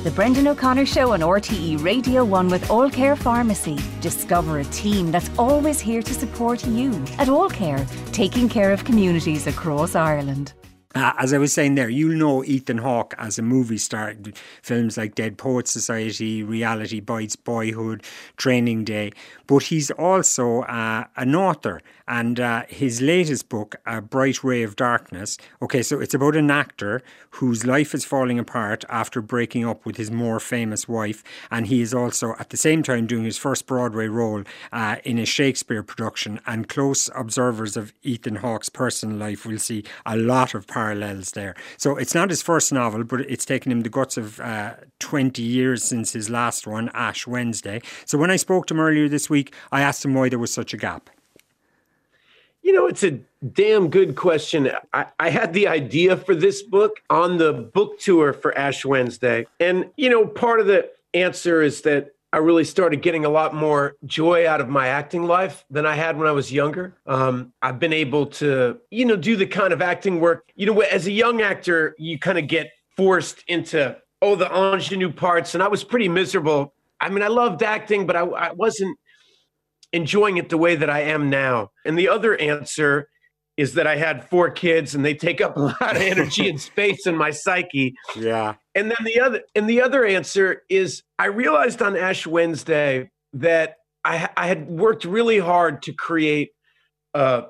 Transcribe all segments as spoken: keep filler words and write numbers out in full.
The Brendan O'Connor Show on R T E Radio one with All Care Pharmacy. Discover a team that's always here to support you. At All Care, taking care of communities across Ireland. Uh, as I was saying there, you know Ethan Hawke as a movie star. Films like Dead Poets Society, Reality Bites, Boyhood, Training Day. But he's also uh, an author. And uh, his latest book, A Bright Ray of Darkness, okay, so it's about an actor whose life is falling apart after breaking up with his more famous wife. And he is also, at the same time, doing his first Broadway role uh, in a Shakespeare production. And close observers of Ethan Hawke's personal life will see a lot of parallels there. So it's not his first novel, but it's taken him the guts of uh, twenty years since his last one, Ash Wednesday. So when I spoke to him earlier this week, I asked him why there was such a gap. You know, it's a damn good question. I, I had the idea for this book on the book tour for Ash Wednesday. And, you know, part of the answer is that I really started getting a lot more joy out of my acting life than I had when I was younger. Um, I've been able to, you know, do the kind of acting work. You know, as a young actor, you kind of get forced into, oh, the ingenue parts. And I was pretty miserable. I mean, I loved acting, but I, I wasn't enjoying it the way that I am now. And the other answer is that I had four kids and they take up a lot of energy and space in my psyche. Yeah. And then the other and the other answer is I realized on Ash Wednesday that I, I had worked really hard to create a,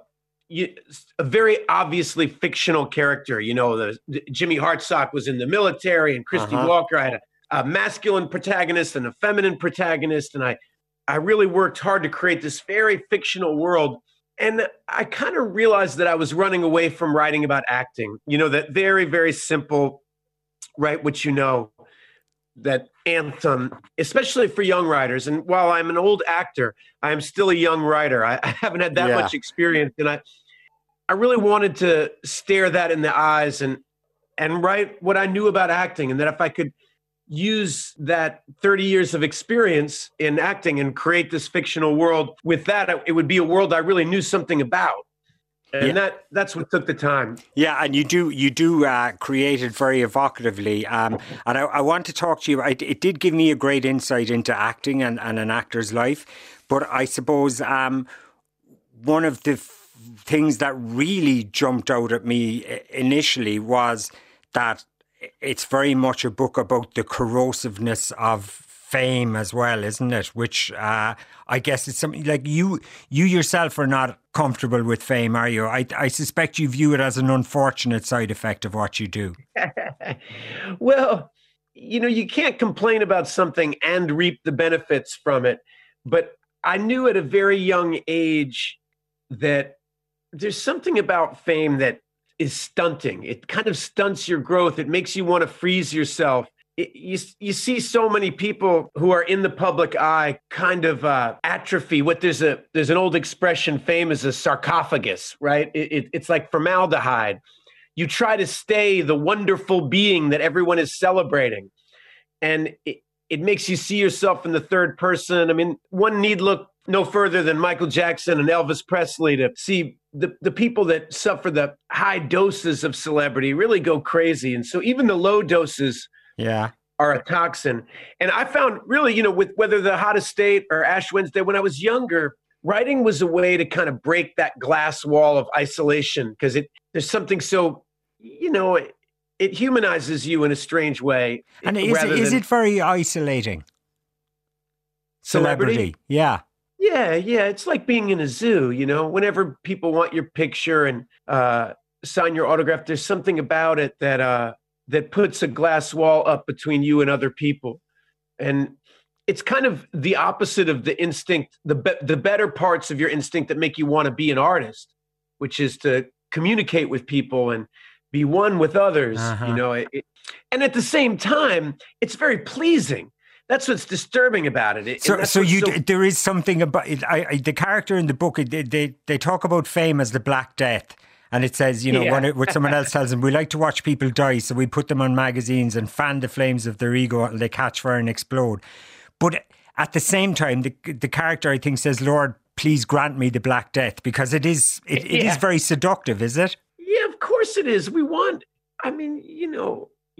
a very obviously fictional character. You know, the, the Jimmy Hartsock was in the military and Christy uh-huh. Walker. I had a, a masculine protagonist and a feminine protagonist. And I I really worked hard to create this very fictional world. And I kind of realized that I was running away from writing about acting. You know, that very, very simple, write what you know, that anthem, especially for young writers. And while I'm an old actor, I am still a young writer. I, I haven't had that yeah. much experience. And I, I really wanted to stare that in the eyes and, and write what I knew about acting. And that if I could use that thirty years of experience in acting and create this fictional world with that, it would be a world I really knew something about. And yeah. that that's what took the time. Yeah, and you do you do uh, create it very evocatively. Um, and I, I want to talk to you. I, it did give me a great insight into acting and, and an actor's life. But I suppose um, one of the f- things that really jumped out at me initially was that it's very much a book about the corrosiveness of fame as well, isn't it? Which uh, I guess it's something like you you yourself are not comfortable with fame, are you? I, I suspect you view it as an unfortunate side effect of what you do. Well, you know, you can't complain about something and reap the benefits from it. But I knew at a very young age that there's something about fame that is stunting. It kind of stunts your growth. It makes you want to freeze yourself. It, you, you see so many people who are in the public eye kind of uh, atrophy. What there's a there's an old expression, fame is a sarcophagus, right? It, it, it's like formaldehyde. You try to stay the wonderful being that everyone is celebrating. And it, it makes you see yourself in the third person. I mean, one need look no further than Michael Jackson and Elvis Presley to see the, the people that suffer the high doses of celebrity really go crazy. And so even the low doses yeah. are a toxin. And I found really, you know, with whether The Hottest State or Ash Wednesday, when I was younger, writing was a way to kind of break that glass wall of isolation because it there's something so, you know, it, it humanizes you in a strange way. And is, it, is it very isolating? Celebrity? Celebrity? Yeah. Yeah, yeah. It's like being in a zoo, you know, whenever people want your picture and uh, sign your autograph, there's something about it that uh, that puts a glass wall up between you and other people. And it's kind of the opposite of the instinct, the be- the better parts of your instinct that make you want to be an artist, which is to communicate with people and be one with others, uh-huh. you know. It, it, and at the same time, it's very pleasing. That's what's disturbing about it. it so, so you so- there is something about it. I, I, the character in the book. They, they they talk about fame as the Black Death, and it says, you know, yeah. when, it, when someone else tells them, we like to watch people die, so we put them on magazines and fan the flames of their ego until they catch fire and explode. But at the same time, the the character I think says, "Lord, please grant me the Black Death," because it is it, it yeah. is very seductive, is it? Yeah, of course it is. We want. I mean, you know.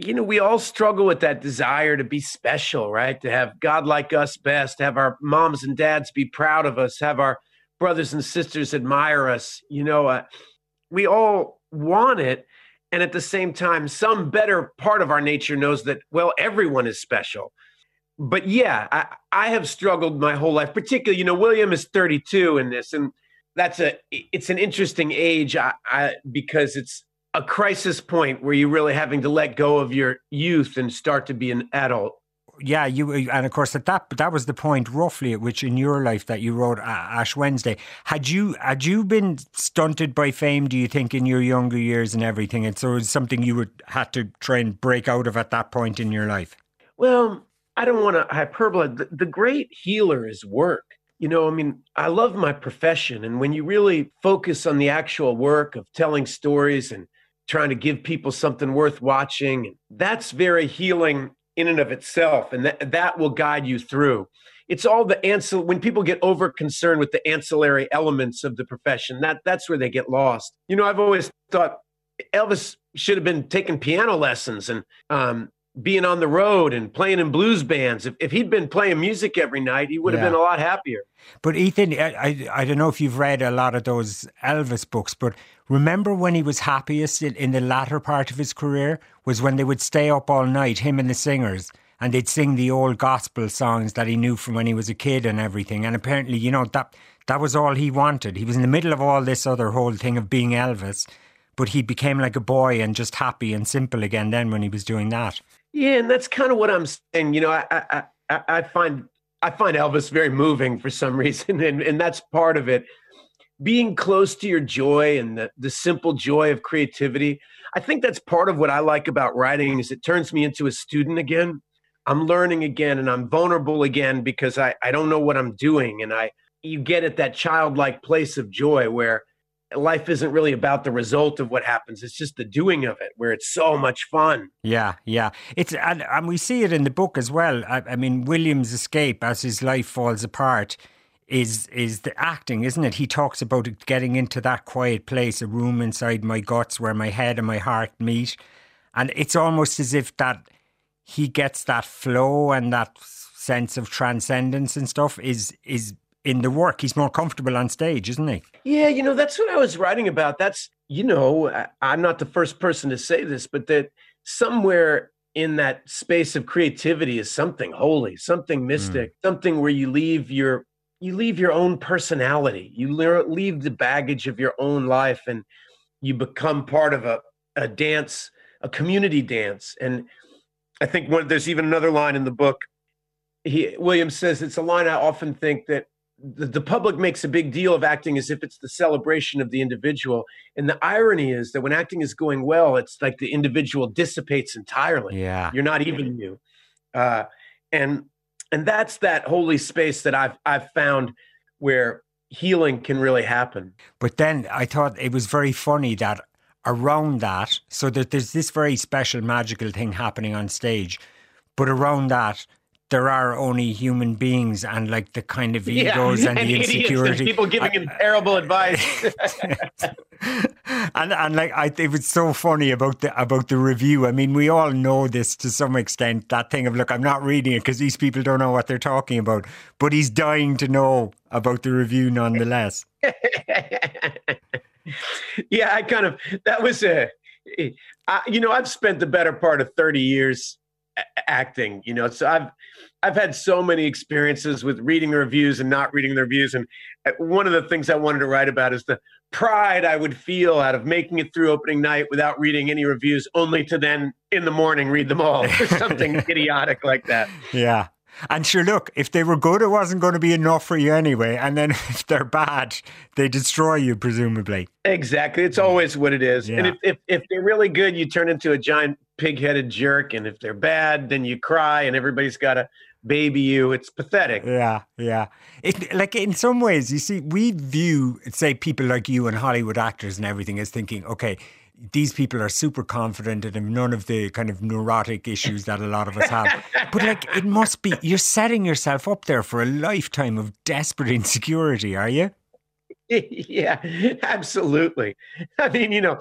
you know, we all struggle with that desire to be special, right? To have God like us best, have our moms and dads be proud of us, have our brothers and sisters admire us. You know, uh, we all want it. And at the same time, some better part of our nature knows that, well, everyone is special. But yeah, I, I have struggled my whole life, particularly, you know, William is thirty-two in this. And that's a, it's an interesting age I, I, because it's a crisis point where you're really having to let go of your youth and start to be an adult. Yeah, you and of course at that that was the point roughly at which in your life that you wrote Ash Wednesday. Had you had you been stunted by fame, do you think, in your younger years and everything? And so it was something you would had to try and break out of at that point in your life? Well, I don't want to hyperbole. The, the great healer is work. You know, I mean, I love my profession. And when you really focus on the actual work of telling stories and trying to give people something worth watching, that's very healing in and of itself. And that, that will guide you through. It's all the ancillary, when people get over concerned with the ancillary elements of the profession, that that's where they get lost. You know, I've always thought Elvis should have been taking piano lessons and um, being on the road and playing in blues bands. If, if he'd been playing music every night, he would have yeah. been a lot happier. But Ethan, I, I, I don't know if you've read a lot of those Elvis books, but remember when he was happiest in, in the latter part of his career was when they would stay up all night, him and the singers, and they'd sing the old gospel songs that he knew from when he was a kid and everything. And apparently, you know, that that was all he wanted. He was in the middle of all this other whole thing of being Elvis, but he became like a boy and just happy and simple again then when he was doing that. Yeah, and that's kind of what I'm saying. You know, I I, I, I find I find Elvis very moving for some reason, and, and that's part of it. Being close to your joy and the, the simple joy of creativity. I think that's part of what I like about writing is it turns me into a student again. I'm learning again and I'm vulnerable again because I, I don't know what I'm doing. And I you get at that childlike place of joy where life isn't really about the result of what happens. It's just the doing of it, where it's so much fun. Yeah, yeah. It's and, and we see it in the book as well. I, I mean, William's escape as his life falls apart is is the acting, isn't it? He talks about it, getting into that quiet place, a room inside my guts where my head and my heart meet. And it's almost as if that he gets that flow and that sense of transcendence and stuff is is in the work. He's more comfortable on stage, isn't he? Yeah, you know, that's what I was writing about. That's, you know, I, I'm not the first person to say this, but that somewhere in that space of creativity is something holy, something mystic, mm. something where you leave your you leave your own personality, you leave the baggage of your own life, and you become part of a, a dance, a community dance. And I think one, there's even another line in the book. He, William says, it's a line I often think that the, the public makes a big deal of acting as if it's the celebration of the individual. And the irony is that when acting is going well, it's like the individual dissipates entirely. Yeah. You're not even you. Uh, and and that's that holy space that I've I've found where healing can really happen. But then I thought it was very funny that around that, so that there's this very special magical thing happening on stage, but around that, there are only human beings and like the kind of egos yeah, and, and the insecurity. And people giving I, him terrible advice. and and like I, it was so funny about the about the review. I mean, we all know this to some extent. That thing of, look, I'm not reading it because these people don't know what they're talking about. But he's dying to know about the review nonetheless. Yeah, I kind of that was a. I, you know, I've spent the better part of thirty years acting, you know, so I've I've had so many experiences with reading reviews and not reading the reviews. And one of the things I wanted to write about is the pride I would feel out of making it through opening night without reading any reviews, only to then in the morning read them all or something idiotic like that. Yeah. And sure, look, if they were good, it wasn't going to be enough for you anyway. And then if they're bad, they destroy you, presumably. Exactly. It's always what it is. Yeah. And if, if, if they're really good, you turn into a giant pig-headed jerk. And if they're bad, then you cry and everybody's got to baby you. It's pathetic. Yeah, yeah. It, like in some ways, you see, we view, say, people like you and Hollywood actors and everything as thinking, okay, these people are super confident and have none of the kind of neurotic issues that a lot of us have. But like, it must be, you're setting yourself up there for a lifetime of desperate insecurity, are you? Yeah, absolutely. I mean, you know,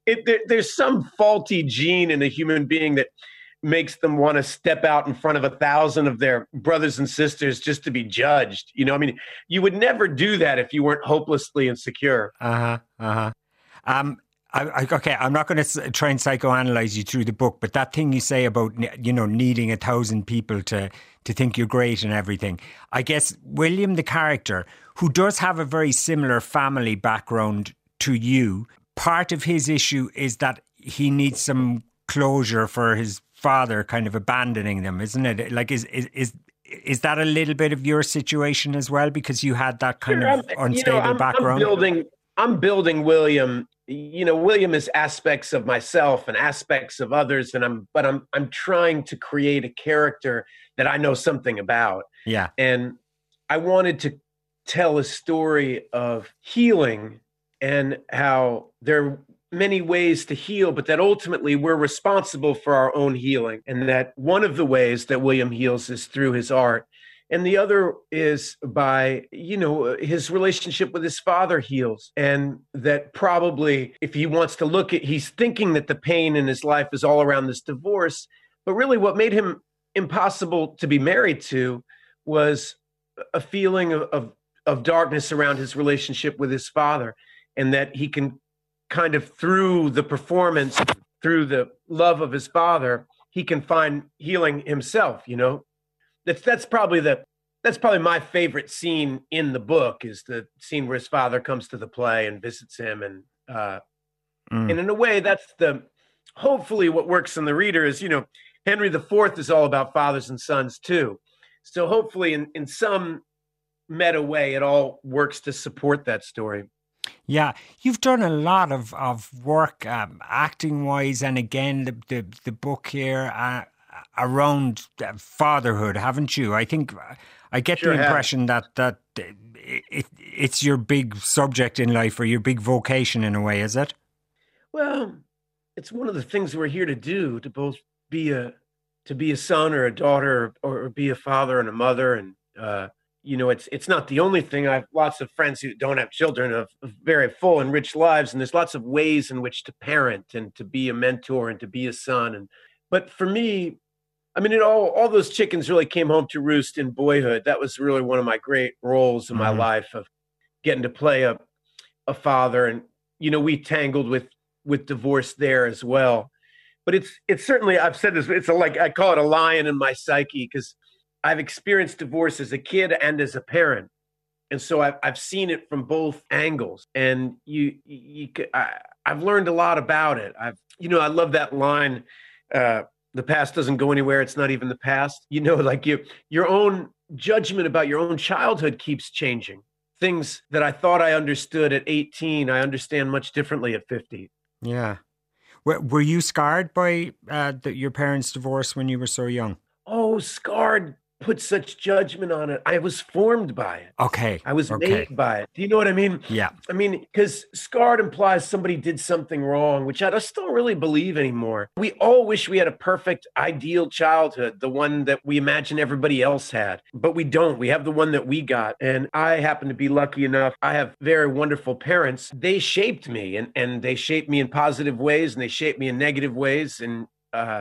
it, there, there's some faulty gene in a human being that makes them want to step out in front of a thousand of their brothers and sisters just to be judged. You know, I mean, you would never do that if you weren't hopelessly insecure. Uh-huh, uh-huh. Um, I, I, okay, I'm not going to try and psychoanalyze you through the book, but that thing you say about, you know, needing a thousand people to, to think you're great and everything. I guess William, the character, who does have a very similar family background to you, part of his issue is that he needs some closure for his father kind of abandoning them, isn't it? Like, is is is, is that a little bit of your situation as well, because you had that kind sure, of I'm, unstable you know, I'm, background? I'm building, I'm building William. You know, William is aspects of myself and aspects of others, and I'm, but I'm, I'm trying to create a character that I know something about. Yeah, and I wanted to tell a story of healing and how there many ways to heal, but that ultimately we're responsible for our own healing. And that one of the ways that William heals is through his art. And the other is by, you know, his relationship with his father heals. And that probably if he wants to look at, he's thinking that the pain in his life is all around this divorce. But really what made him impossible to be married to was a feeling of, of, of darkness around his relationship with his father. And that he can kind of through the performance, through the love of his father, he can find healing himself, you know? That's that's probably the that's probably my favorite scene in the book, is the scene where his father comes to the play and visits him. And uh, mm. and in a way, that's the hopefully what works in the reader is, you know, Henry the Fourth is all about fathers and sons too. So hopefully in, in some meta way, it all works to support that story. Yeah, you've done a lot of, of work um, acting-wise, and again, the, the, the book here uh, around fatherhood, haven't you? I think I get sure the impression have. that, that it, it's your big subject in life, or your big vocation in a way, is it? Well, it's one of the things we're here to do, to both be a to be a son or a daughter, or, or be a father and a mother. And uh you know, it's it's not the only thing. I have lots of friends who don't have children, of, of very full and rich lives, and there's lots of ways in which to parent and to be a mentor and to be a son. And but for me, I mean, it all all those chickens really came home to roost in Boyhood. That was really one of my great roles in my mm-hmm. life, of getting to play a a father. And you know, we tangled with with divorce there as well. But it's it's certainly, I've said this, it's a, like I call it a lion in my psyche, because I've experienced divorce as a kid and as a parent. And so I've, I've seen it from both angles. And you, you, I, I've learned a lot about it. I've, you know, I love that line, uh, the past doesn't go anywhere. It's not even the past. You know, like you, your own judgment about your own childhood keeps changing. Things that I thought I understood at eighteen, I understand much differently at fifty. Yeah. Were, were you scarred by uh, the, your parents' divorce when you were so young? Oh, scarred. Put such judgment on it. I was formed by it. Okay. I was okay. made by it. Do you know what I mean? Yeah. I mean, because scarred implies somebody did something wrong, which I just don't really believe anymore. We all wish we had a perfect, ideal childhood, the one that we imagine everybody else had, but we don't. We have the one that we got. And I happen to be lucky enough. I have very wonderful parents. They shaped me, and, and they shaped me in positive ways, and they shaped me in negative ways. And uh,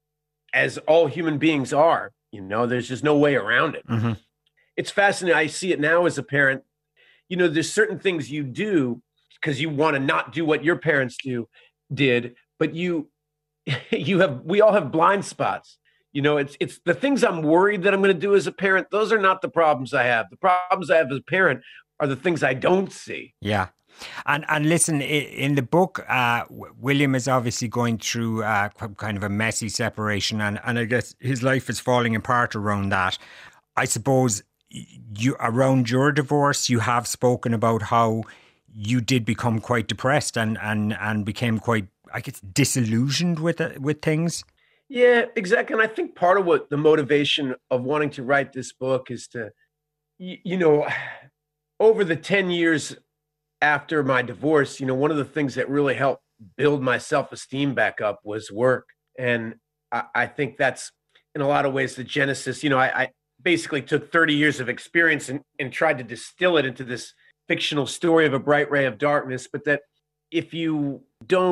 as all human beings are. You know, there's just no way around it. Mm-hmm. It's fascinating. I see it now as a parent. You know, there's certain things you do because you want to not do what your parents do did, but you you have we all have blind spots. You know, it's it's the things I'm worried that I'm going to do as a parent. Those are not the problems I have. The problems I have as a parent are the things I don't see. Yeah. And and listen, in the book, uh, William is obviously going through uh, kind of a messy separation, and, and I guess his life is falling apart around that. I suppose you around your divorce, you have spoken about how you did become quite depressed and and, and became quite, I guess, disillusioned with it, with things. Yeah, exactly. And I think part of what the motivation of wanting to write this book is to, you, you know, over the ten years after my divorce, you know, one of the things that really helped build my self-esteem back up was work. And I, I think that's in a lot of ways the genesis. You know, I, I basically took thirty years of experience and, and tried to distill it into this fictional story of a bright ray of darkness. But that if you don't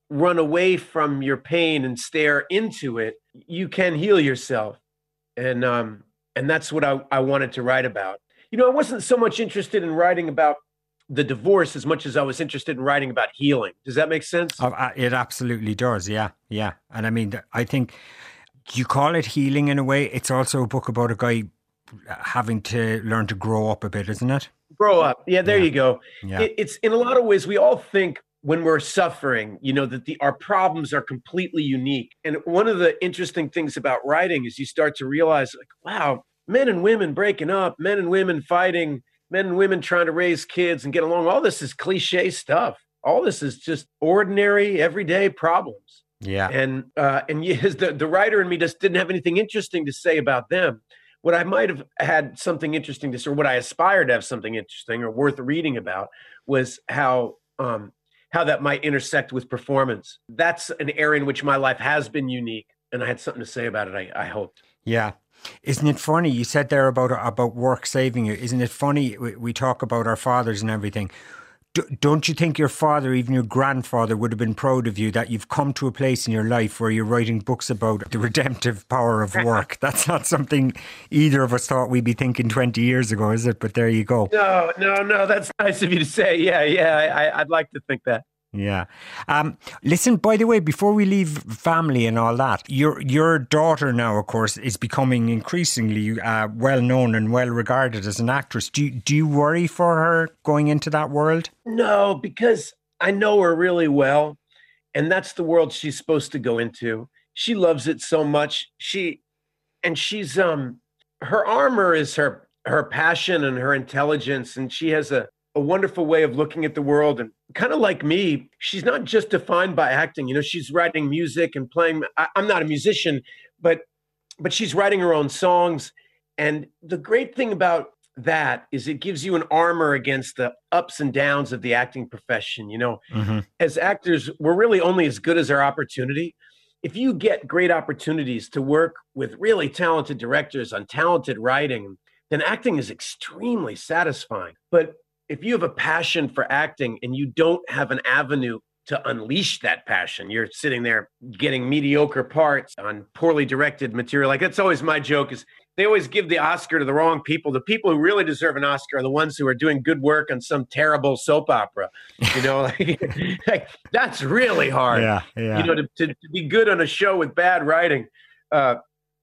run away from your pain and stare into it, you can heal yourself. And um, and that's what I, I wanted to write about. You know, I wasn't so much interested in writing about the divorce as much as I was interested in writing about healing. Does that make sense? Oh, uh, it absolutely does. Yeah, yeah. And I mean, I think you call it healing in a way. It's also a book about a guy having to learn to grow up a bit, isn't it? Grow up. Yeah, there yeah. you go. Yeah. It, it's in a lot of ways, we all think when we're suffering, you know, that the our problems are completely unique. And one of the interesting things about writing is you start to realize, like, wow, men and women breaking up, men and women fighting, men and women trying to raise kids and get along. All this is cliche stuff. All this is just ordinary, everyday problems. Yeah. And uh, and yes, the, the writer in me just didn't have anything interesting to say about them. What I might have had something interesting to say, or what I aspired to have something interesting or worth reading about, was how um, how that might intersect with performance. That's an area in which my life has been unique, and I had something to say about it, I, I hoped. Yeah. Isn't it funny? You said there about about work saving you. Isn't it funny? We, we talk about our fathers and everything. D- don't you think your father, even your grandfather, would have been proud of you that you've come to a place in your life where you're writing books about the redemptive power of work? That's not something either of us thought we'd be thinking twenty years ago, is it? But there you go. No, no, no. That's nice of you to say. Yeah, yeah. I, I'd like to think that. Yeah. Um, listen, by the way, before we leave family and all that, your your daughter now, of course, is becoming increasingly uh, well known and well regarded as an actress. Do you, do you worry for her going into that world? No, because I know her really well, and that's the world she's supposed to go into. She loves it so much. She and she's um her armor is her her passion and her intelligence, and she has a a wonderful way of looking at the world. And kind of like me, she's not just defined by acting. You know, she's writing music and playing. I, I'm not a musician, but but she's writing her own songs. And the great thing about that is it gives you an armor against the ups and downs of the acting profession. You know, mm-hmm. As actors, we're really only as good as our opportunity. If you get great opportunities to work with really talented directors on talented writing, then acting is extremely satisfying. But if you have a passion for acting and you don't have an avenue to unleash that passion, you're sitting there getting mediocre parts on poorly directed material. Like, that's always my joke, is they always give the Oscar to the wrong people. The people who really deserve an Oscar are the ones who are doing good work on some terrible soap opera. You know, like, like that's really hard. Yeah, yeah. You know, to, to, to be good on a show with bad writing. Uh,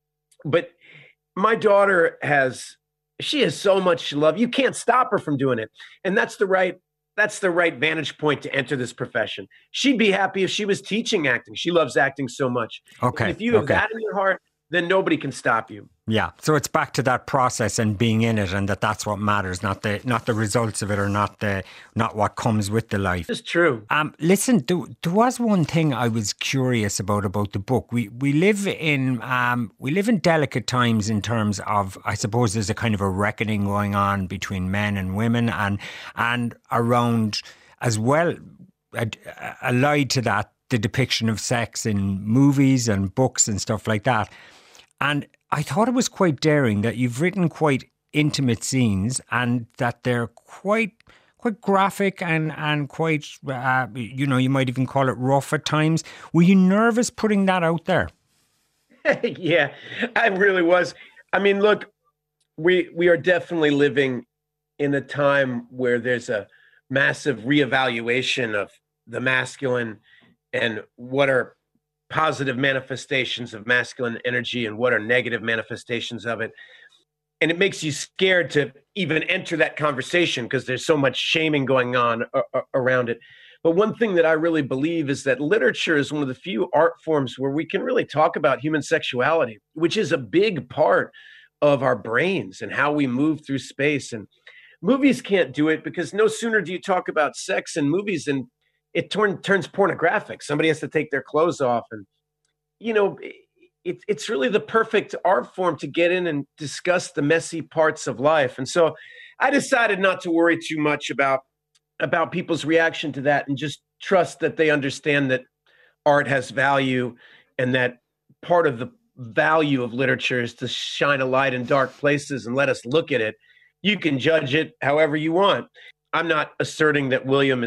but my daughter has... She has so much love. You can't stop her from doing it. And that's the right, that's the right vantage point to enter this profession. She'd be happy if she was teaching acting. She loves acting so much. Okay. And if you have okay. that in your heart, then nobody can stop you. Yeah. So it's back to that process and being in it, and that that's what matters, not the not the results of it, or not the not what comes with the life. It's true. Um, listen, there, there was one thing I was curious about about the book. We we live in um we live in delicate times in terms of, I suppose, there's a kind of a reckoning going on between men and women, and and around as well, allied to that, the depiction of sex in movies and books and stuff like that. And I thought it was quite daring that you've written quite intimate scenes, and that they're quite quite graphic and, and quite, uh, you know, you might even call it rough at times. Were you nervous putting that out there? Yeah, I really was. I mean, look, we we are definitely living in a time where there's a massive reevaluation of the masculine and what are positive manifestations of masculine energy and what are negative manifestations of it. And it makes you scared to even enter that conversation because there's so much shaming going on a- around it. But one thing that I really believe is that literature is one of the few art forms where we can really talk about human sexuality, which is a big part of our brains and how we move through space. And movies can't do it, because no sooner do you talk about sex in movies and it turn, turns pornographic. Somebody has to take their clothes off. And, you know, it, it's really the perfect art form to get in and discuss the messy parts of life. And so I decided not to worry too much about, about people's reaction to that, and just trust that they understand that art has value, and that part of the value of literature is to shine a light in dark places and let us look at it. You can judge it however you want. I'm not asserting that William is a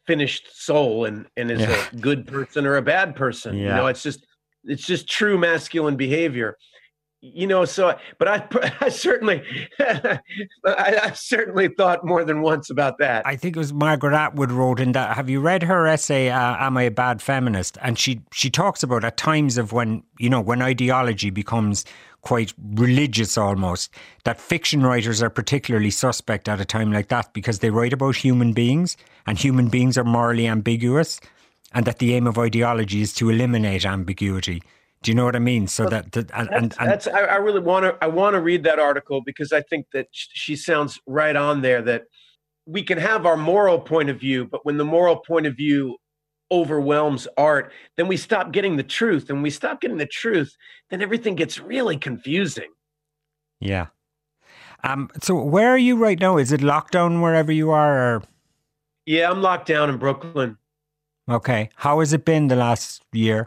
finished soul and and is Yeah. a good person or a bad person. You Yeah. know, it's just it's just true masculine behavior. You know, so but I I certainly I, I certainly thought more than once about that. I think it was Margaret Atwood wrote in that. Have you read her essay, uh, Am I a Bad Feminist? And she, she talks about at times of when, you know, when ideology becomes quite religious almost, that fiction writers are particularly suspect at a time like that because they write about human beings and human beings are morally ambiguous, and that the aim of ideology is to eliminate ambiguity. Do you know what I mean? So that, that and, That's, and, and that's I, I really want to I want to read that article because I think that sh- she sounds right on there, that we can have our moral point of view, but when the moral point of view overwhelms art, then we stop getting the truth. And when we stop getting the truth, then everything gets really confusing. yeah. Um. So where are you right now? Is it lockdown wherever you are? Or? Yeah, I'm locked down in Brooklyn. Okay. How has it been the last year?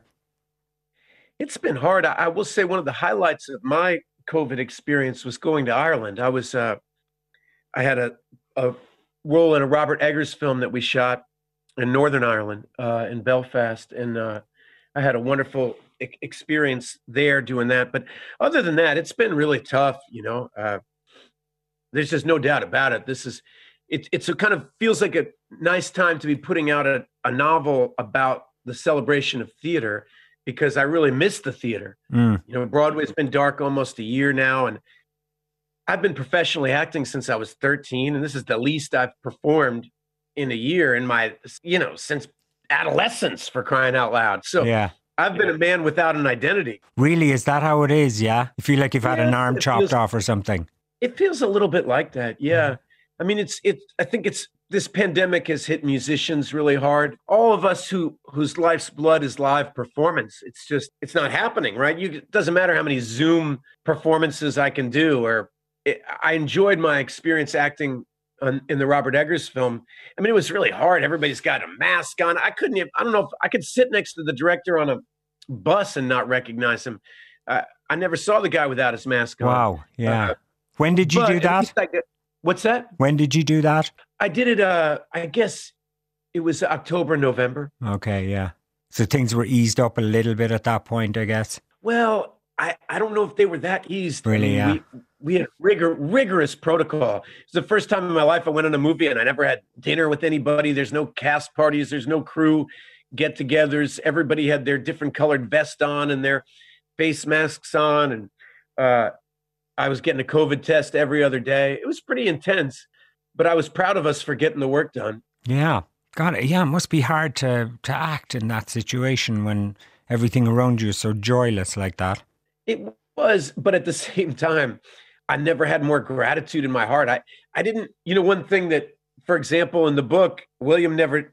It's been hard. I, I will say one of the highlights of my COVID experience was going to Ireland. I was, uh, I had a, a role in a Robert Eggers film that we shot in Northern Ireland, uh, in Belfast. And uh, I had a wonderful e- experience there doing that. But other than that, it's been really tough. You know, uh, there's just no doubt about it. This is, it, it's a kind of feels like a nice time to be putting out a, a novel about the celebration of theater, because I really miss the theater. Mm. You know, Broadway's been dark almost a year now, and I've been professionally acting since I was thirteen, and this is the least I've performed in a year in my, you know, since adolescence, for crying out loud. So Yeah. I've been a man without an identity. Really? Is that how it is? Yeah. You feel like you've had Yeah, an arm it chopped feels- off or something. It feels a little bit like that. Yeah. I mean, it's, it's, I think it's, this pandemic has hit musicians really hard. All of us who, whose life's blood is live performance. It's just, it's not happening, right? You, it doesn't matter how many Zoom performances I can do, or it, I enjoyed my experience acting on, in the Robert Eggers film. I mean, it was really hard. Everybody's got a mask on. I couldn't even, I don't know if I could sit next to the director on a bus and not recognize him. Uh, I never saw the guy without his mask on. Wow. Yeah. Uh, when did you but do at that? least I get- what's that? When did you do that? I did it, uh, I guess it was October, November. Okay. Yeah. So things were eased up a little bit at that point, I guess. Well, I, I don't know if they were that eased. Really, I mean, yeah. we, we had rigor, rigorous protocol. It's the first time in my life I went on a movie and I never had dinner with anybody. There's no cast parties. There's no crew get-togethers. Everybody had their different colored vest on and their face masks on. And uh, I was getting a COVID test every other day. It was pretty intense, but I was proud of us for getting the work done. Yeah. God, yeah, it must be hard to, to act in that situation when everything around you is so joyless like that. It was, but at the same time, I never had more gratitude in my heart. I, I didn't, you know, one thing that, for example, in the book, William never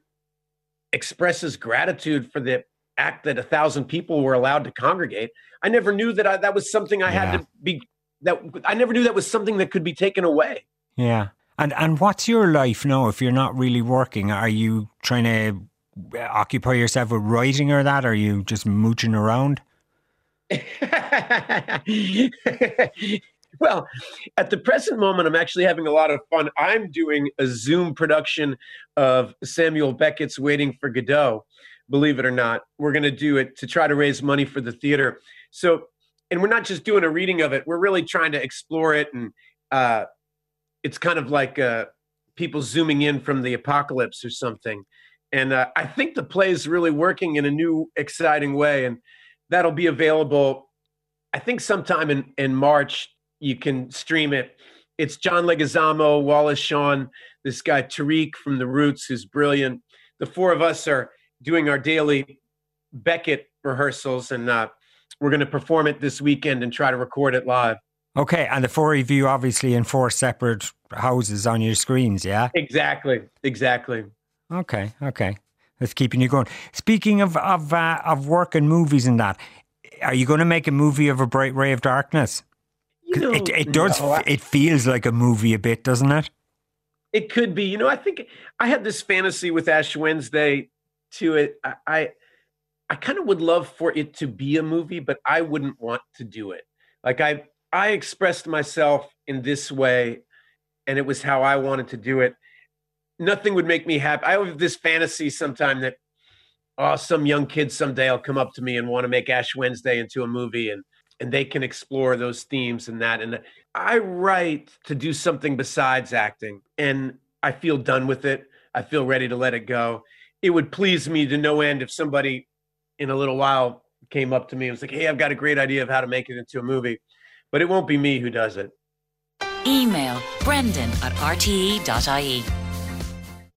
expresses gratitude for the act that a thousand people were allowed to congregate. I never knew that I, that was something I Yeah. had to be, that I never knew that was something that could be taken away. Yeah. And and what's your life now if you're not really working? Are you trying to occupy yourself with writing or that? Or are you just mooching around? Well, at the present moment, I'm actually having a lot of fun. I'm doing a Zoom production of Samuel Beckett's Waiting for Godot. Believe it or not, we're going to do it to try to raise money for the theater. So, and we're not just doing a reading of it. We're really trying to explore it. And uh, it's kind of like uh, people zooming in from the apocalypse or something. And uh, I think the play is really working in a new, exciting way. And that'll be available, I think, sometime in, in March. You can stream it. It's John Leguizamo, Wallace Shawn, this guy Tariq from The Roots, who's brilliant. The four of us are doing our daily Beckett rehearsals, and uh, we're going to perform it this weekend and try to record it live. Okay, and the four of you obviously in four separate houses on your screens, yeah? Exactly, exactly. Okay, okay. That's keeping you going. Speaking of of, uh, of work and movies and that, are you going to make a movie of A Bright Ray of Darkness? You know, It, it does, no, I- it feels like a movie a bit, doesn't it? It could be. You know, I think I had this fantasy with Ash Wednesday to it. I I, I kind of would love for it to be a movie, but I wouldn't want to do it. Like I I expressed myself in this way, and it was how I wanted to do it. nothing would make me happy. I have this fantasy sometime that, oh, some young kid someday will come up to me and want to make Ash Wednesday into a movie, and and they can explore those themes and that. And I write to do something besides acting, and I feel done with it. I feel ready to let it go. It would please me to no end if somebody in a little while came up to me and was like, hey, I've got a great idea of how to make it into a movie. But it won't be me who does it. Email brendan at r t e dot i e.